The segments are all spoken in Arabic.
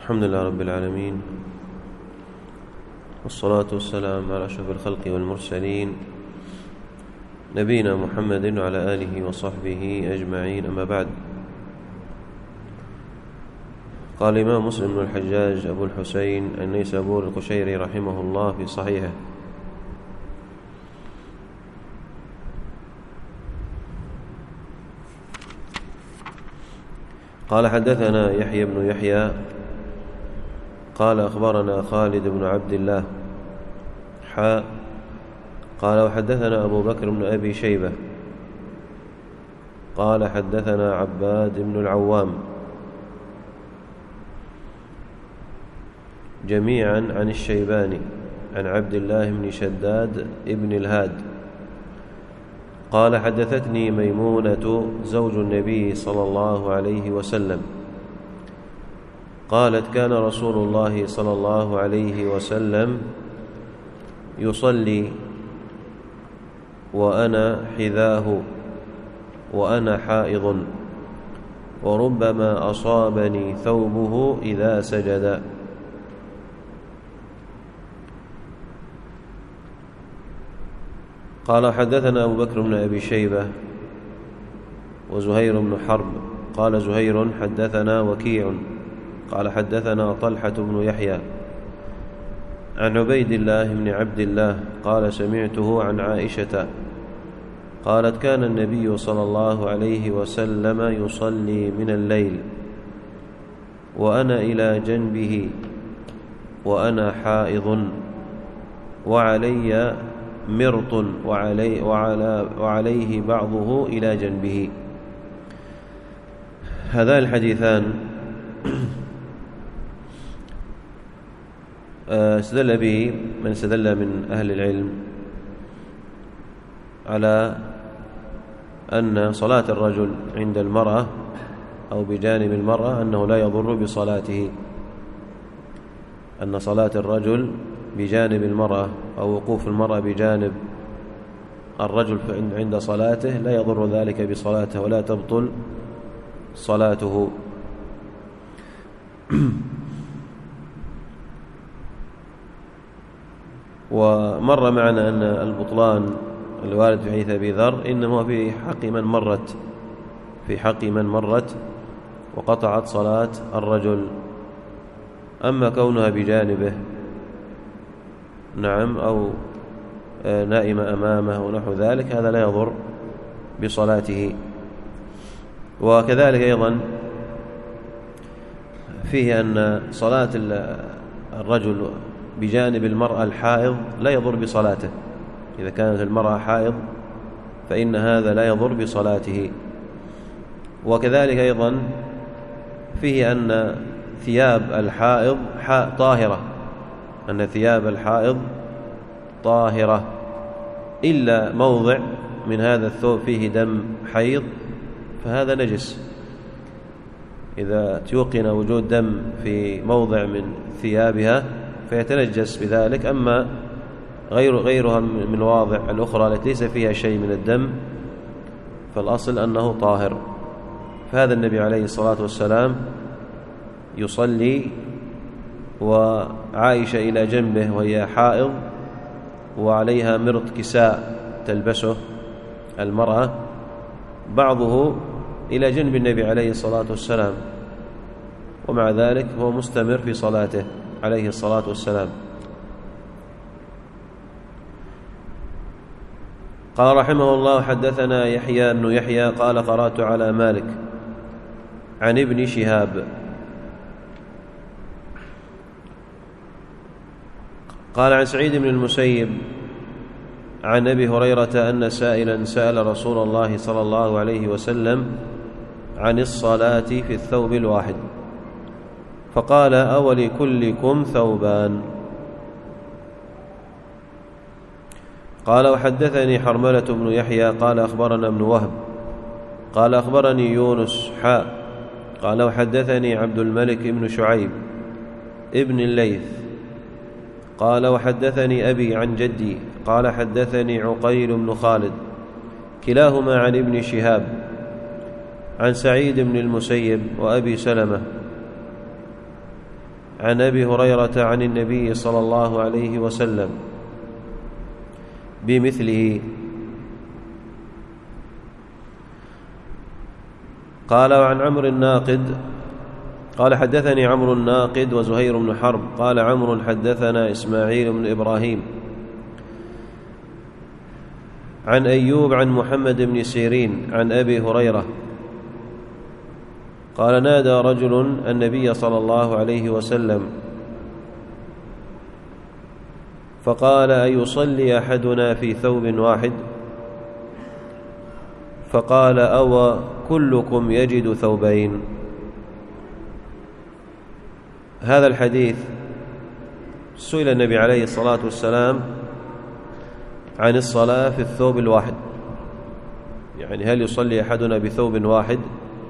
الحمد لله رب العالمين، والصلاة والسلام على أشرف الخلق والمرسلين نبينا محمد وعلى آله وصحبه أجمعين. أما بعد، قال الإمام مسلم بن الحجاج أبو الحسين النيسابوري القشيري رحمه الله في صحيحه: قال حدثنا يحيى بن يحيى قال أخبرنا خالد بن عبد الله قال وحدثنا أبو بكر بن أبي شيبة قال حدثنا عباد بن العوام جميعا عن الشيباني عن عبد الله بن شداد ابن الهاد قال حدثتني ميمونة زوج النبي صلى الله عليه وسلم قالت: كان رسول الله صلى الله عليه وسلم يصلي وأنا حذاه وأنا حائض، وربما أصابني ثوبه إذا سجد. قال حدثنا أبو بكر بن أبي شيبة وزهير بن حرب قال زهير حدثنا وكيع قال حدثنا طلحة بن يحيى عن عبيد الله بن عبد الله قال سمعته عن عائشة قالت: كان النبي صلى الله عليه وسلم يصلي من الليل وأنا إلى جنبه وأنا حائض وعلي مرط وعليه بعضه إلى جنبه. هذان الحديثان استدل به من استدل من أهل العلم على أن صلاة الرجل عند المرأة أو بجانب المرأة أنه لا يضر بصلاته، أن صلاة الرجل بجانب المرأة أو وقوف المرأة بجانب الرجل عند صلاته لا يضر ذلك بصلاته ولا تبطل صلاته. ومر معنا أن البطلان الوارد في حديث أبي ذر إنما في حق من مرت وقطعت صلاة الرجل. أما كونها بجانبه أو نائمة أمامه ونحو ذلك هذا لا يضر بصلاته. وكذلك أيضا فيه أن صلاة الرجل بجانب المرأة الحائض لا يضر بصلاته، إذا كانت المرأة حائض فإن هذا لا يضر بصلاته. وكذلك أيضا فيه أن ثياب الحائض طاهرة، أن ثياب الحائض طاهرة إلا موضع من هذا الثوب فيه دم حيض فهذا نجس، إذا تيقن وجود دم في موضع من ثيابها فيتنجس بذلك. أما غيرها من المواضع الأخرى التي ليس فيها شيء من الدم فالأصل أنه طاهر. فهذا النبي عليه الصلاة والسلام يصلي وعائشة إلى جنبه وهي حائض وعليها مرط كساء تلبسه المرأة بعضه إلى جنب النبي عليه الصلاة والسلام، ومع ذلك هو مستمر في صلاته عليه الصلاة والسلام. قال رحمه الله: حدثنا يحيى بن يحيى قال قرأت على مالك عن ابن شهاب قال عن سعيد بن المسيب عن أبي هريرة أن سائلا سأل رسول الله صلى الله عليه وسلم عن الصلاة في الثوب الواحد فقال: أولكلكم ثوبان؟ قال وحدثني حرملة بن يحيى قال أخبرنا ابن وهب قال أخبرني يونس قال وحدثني عبد الملك بن شعيب ابن الليث قال وحدثني أبي عن جدي قال حدثني عقيل بن خالد كلاهما عن ابن شهاب عن سعيد بن المسيب وأبي سلمة عن أبي هريرة عن النبي صلى الله عليه وسلم بمثله. قال: وعن عمرو الناقد قال: حدثني عمرو الناقد وزهير بن حرب قال عمرو: حدثنا إسماعيل بن إبراهيم عن أيوب عن محمد بن سيرين عن أبي هريرة قال: نادى رجل النبي صلى الله عليه وسلم فقال: أيصلي أحدنا في ثوب واحد؟ فقال: أو كلكم يجد ثوبين؟ هذا الحديث سئل النبي عليه الصلاة والسلام عن الصلاة في الثوب الواحد، يعني هل يصلي أحدنا بثوب واحد؟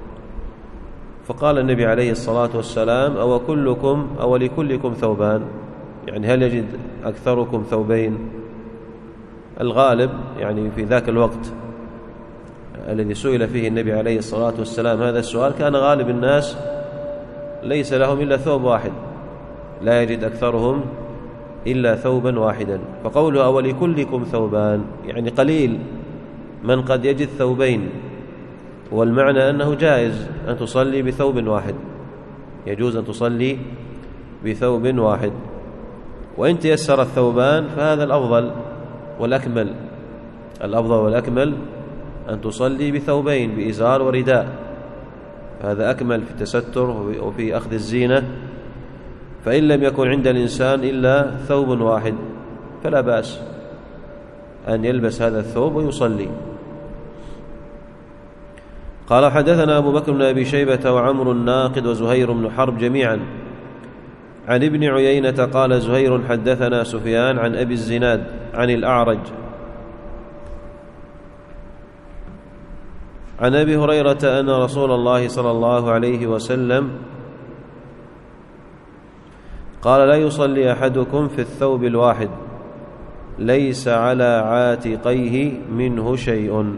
فقال النبي عليه الصلاة والسلام: أو لكلكم ثوبان؟ يعني هل يجد أكثركم ثوبين؟ الغالب يعني في ذاك الوقت الذي سئل فيه النبي عليه الصلاة والسلام هذا السؤال كان غالب الناس ليس لهم إلا ثوب واحد، لا يجد أكثرهم إلا ثوبا واحدا. فقوله: أو لكلكم ثوبان يعني قليل من قد يجد ثوبين، والمعنى أنه جائز أن تصلي بثوب واحد، يجوز أن تصلي بثوب واحد، وإن تيسر الثوبان فهذا الأفضل والأكمل. الأفضل والأكمل أن تصلي بثوبين، بإزار ورداء، هذا أكمل في التستر وفي أخذ الزينة. فإن لم يكن عند الإنسان إلا ثوب واحد فلا بأس أن يلبس هذا الثوب ويصلي. قال: حدثنا أبو بكر بن أبي شيبة وعمر الناقد وزهير بن حرب جميعا عن ابن عيينة قال زهير: حدثنا سفيان عن أبي الزناد عن الأعرج عن أبي هريرة أن رسول الله صلى الله عليه وسلم قال: لا يصلي أحدكم في الثوب الواحد ليس على عاتقيه منه شيء.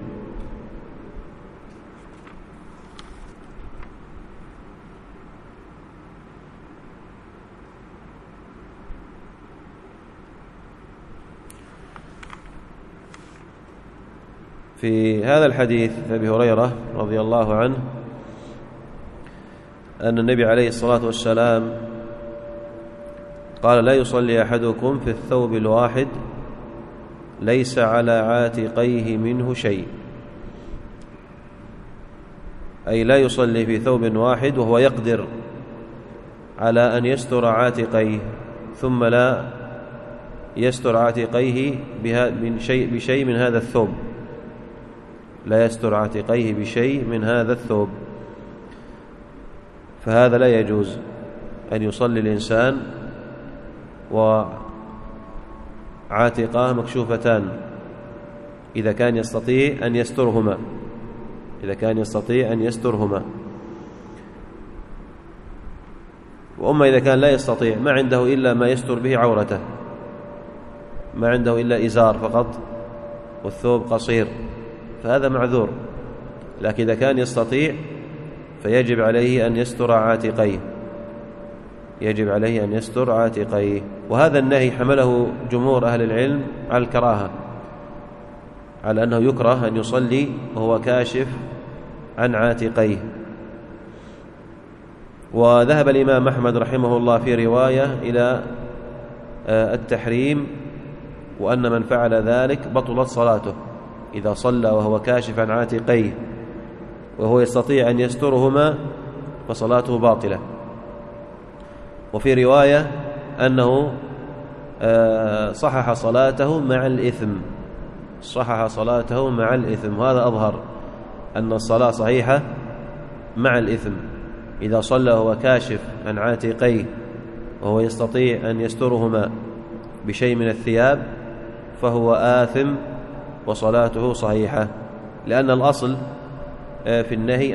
في هذا الحديث أبي هريرة رضي الله عنه أن النبي عليه الصلاة والسلام قال: لا يصلي أحدكم في الثوب الواحد ليس على عاتقيه منه شيء، أي لا يصلي في ثوب واحد وهو يقدر على أن يستر عاتقيه ثم لا يستر عاتقيه بشيء من هذا الثوب، لا يستر عاتقيه بشيء من هذا الثوب، فهذا لا يجوز أن يصلي الإنسان وعاتقاه مكشوفتان إذا كان يستطيع أن يسترهما، وأما إذا كان لا يستطيع، ما عنده إلا ما يستر به عورته، ما عنده إلا إزار فقط والثوب قصير، فهذا معذور. لكن إذا كان يستطيع فيجب عليه أن يستر عاتقيه، وهذا النهي حمله جمهور أهل العلم على الكراهة، على أنه يكره أن يصلي وهو كاشف عن عاتقيه. وذهب الإمام أحمد رحمه الله في رواية إلى التحريم، وأن من فعل ذلك بطلت صلاته إذا صلى وهو كاشف عن عاتقيه وهو يستطيع أن يسترهما فصلاته باطلة. وفي رواية أنه صحح صلاته مع الإثم، وهذا أظهر أن الصلاة صحيحة مع الإثم. إذا صلى وهو كاشف عن عاتقيه وهو يستطيع أن يسترهما بشيء من الثياب فهو آثم وصلاته صحيحة، لأن الأصل في النهي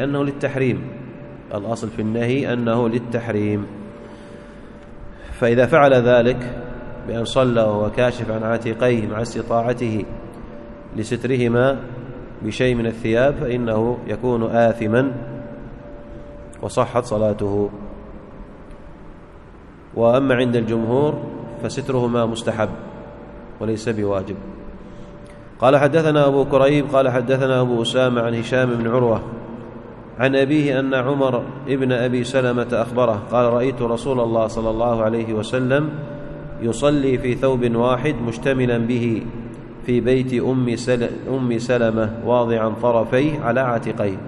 أنه للتحريم. فإذا فعل ذلك بأن صلى وهو كاشف عن عاتقيه مع استطاعته لسترهما بشيء من الثياب فإنه يكون آثما وصحت صلاته. وأما عند الجمهور فسترهما مستحب وليس بواجب. قال حدثنا أبو كريب قال حدثنا أبو أسامة عن هشام بن عروة عن أبيه أن عمر ابن أبي سلمة أخبره قال رأيت رسول الله صلى الله عليه وسلم يصلي في ثوب واحد مشتملا به في بيت أم سلمة واضعا طرفيه على عاتقيه.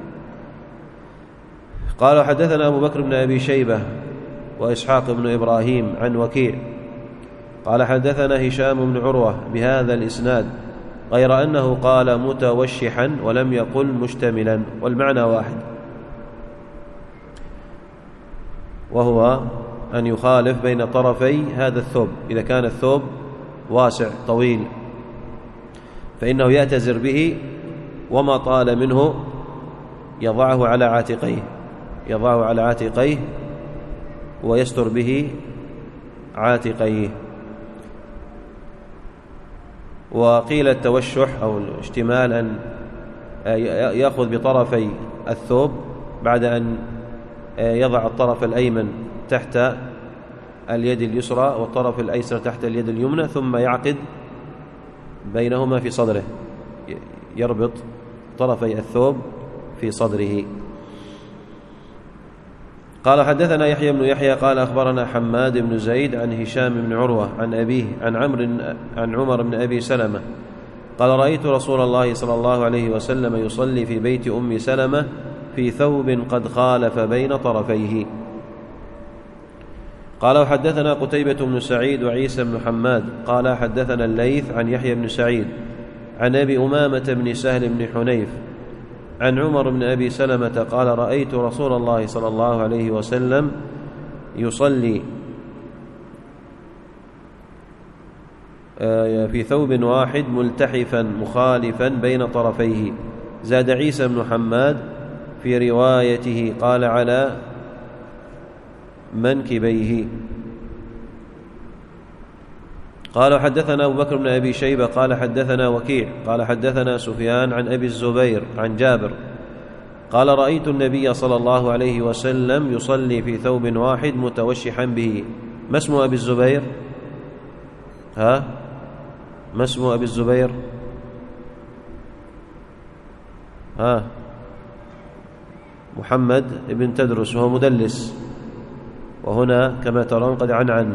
قال حدثنا أبو بكر بن أبي شيبة وإسحاق بن إبراهيم عن وكيع قال حدثنا هشام بن عروة بهذا الإسناد غير أنه قال متوشحا ولم يقل مشتملا، والمعنى واحد، وهو أن يخالف بين طرفي هذا الثوب. إذا كان الثوب واسع طويل فإنه يأتزر به، وما طال منه يضعه على عاتقيه ويستر به عاتقيه. وقيل التوشح أو الاشتمال أن يأخذ بطرفي الثوب بعد أن يضع الطرف الأيمن تحت اليد اليسرى والطرف الأيسر تحت اليد اليمنى، ثم يعقد بينهما في صدره، يربط طرفي الثوب في صدره. قال حدثنا يحيى بن يحيى قال أخبرنا حماد بن زيد عن هشام بن عروة عن أبيه عن عمر بن أبي سلمة قال رأيت رسول الله صلى الله عليه وسلم يصلي في بيت أم سلمة في ثوب قد خالف بين طرفيه. قال وحدثنا قتيبة بن سعيد وعيسى بن حماد قال حدثنا الليث عن يحيى بن سعيد عن أبي أمامة بن سهل بن حنيف عن عمر بن أبي سلمة قال رأيت رسول الله صلى الله عليه وسلم يصلي في ثوب واحد ملتحفا مخالفا بين طرفيه. زاد عيسى بن حماد في روايته قال على منكبيه. قال حدثنا أبو بكر بن أبي شيبة قال حدثنا وكيع قال حدثنا سفيان عن أبي الزبير عن جابر قال رأيت النبي صلى الله عليه وسلم يصلي في ثوب واحد متوشحا به. ما اسم أبي الزبير؟ ما اسم أبي الزبير؟ محمد بن تدرس وهو مدلس، وهنا كما ترون قد عن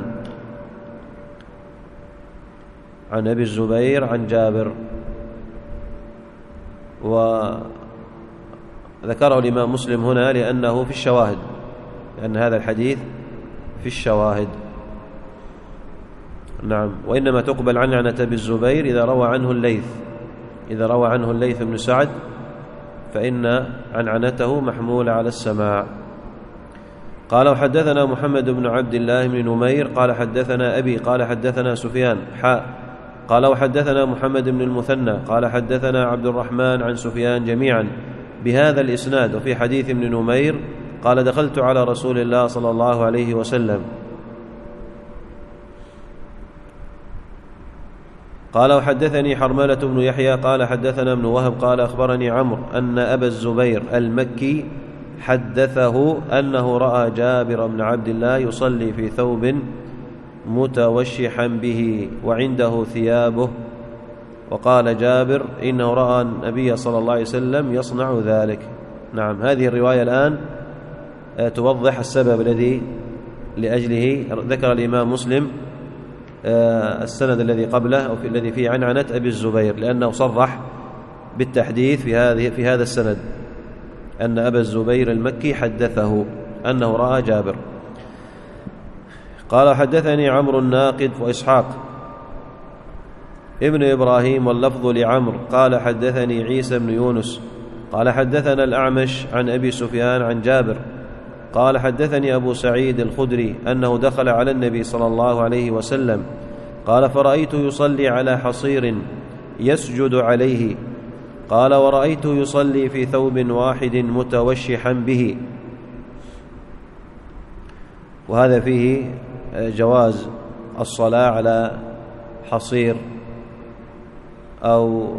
أبي الزبير عن جابر، وذكره الإمام مسلم هنا لأنه في الشواهد، لأن هذا الحديث في الشواهد. نعم، وإنما تقبل عنعنة أبي الزبير إذا روى عنه الليث بن سعد فإن عنعنته محمولة على السماع. قال وحدثنا محمد بن عبد الله بن نمير قال حدثنا أبي قال حدثنا سفيان قال وحدثنا محمد بن المثنى قال حدثنا عبد الرحمن عن سفيان جميعا بهذا الإسناد. وفي حديث ابن نمير قال دخلت على رسول الله صلى الله عليه وسلم قال وحدثني حرملة بن يحيى قال حدثنا ابن وهب قال أخبرني عمرو أن أبا الزبير المكي حدثه أنه رأى جابر بن عبد الله يصلي في ثوب متوشحا به وعنده ثيابه، وقال جابر إنه رأى النبي صلى الله عليه وسلم يصنع ذلك. نعم، هذه الرواية الآن توضح السبب الذي لأجله ذكر الإمام مسلم السند الذي قبله أو في الذي فيه عنعنة أبي الزبير، لأنه صرح بالتحديث في هذا السند أن أبا الزبير المكي حدثه أنه رأى جابر. قال حدثني عمرو الناقد وإسحاق ابن إبراهيم واللفظ لعمرو قال حدثني عيسى بن يونس قال حدثنا الأعمش عن أبي سفيان عن جابر قال حدثني أبو سعيد الخدري أنه دخل على النبي صلى الله عليه وسلم قال فرأيته يصلي على حصير يسجد عليه قال ورأيته يصلي في ثوب واحد متوشحا به. وهذا فيه جواز الصلاة على حصير أو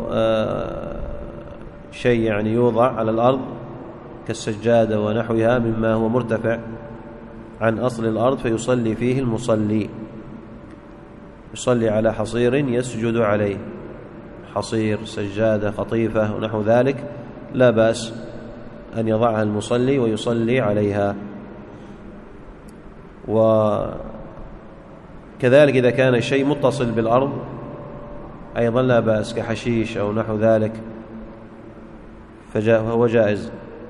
شيء يعني يوضع على الأرض كالسجادة ونحوها مما هو مرتفع عن أصل الأرض فيصلي فيه المصلي، يصلي على حصير يسجد عليه، حصير، سجادة، قطيفة ونحو ذلك، لا بأس أن يضعها المصلي ويصلي عليها. وكذلك إذا كان الشيء متصل بالأرض أيضا لا بأس، كحشيش أو نحو ذلك فهو جائز.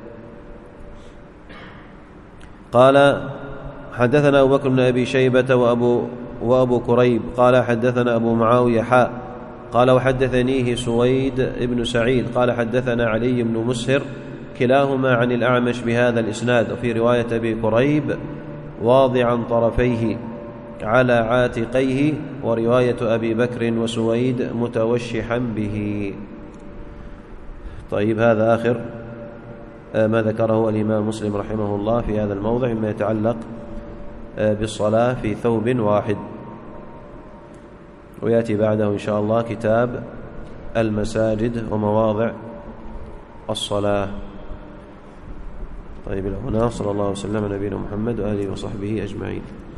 قال حدثنا أبو بكر بن أبي شيبة وأبو كريب قال حدثنا أبو معاوية قال وحدثنيه سويد بن سعيد قال حدثنا علي بن مسهر كلاهما عن الأعمش بهذا الإسناد. وفي رواية أبي كريب واضعا طرفيه على عاتقيه، ورواية أبي بكر وسويد متوشحا به. طيب، هذا آخر ما ذكره الإمام مسلم رحمه الله في هذا الموضع مما يتعلق بالصلاة في ثوب واحد، ويأتي بعده إن شاء الله كتاب المساجد ومواضع الصلاة. طيب، هنا صلى الله وسلم على نبينا محمد وآله وصحبه أجمعين.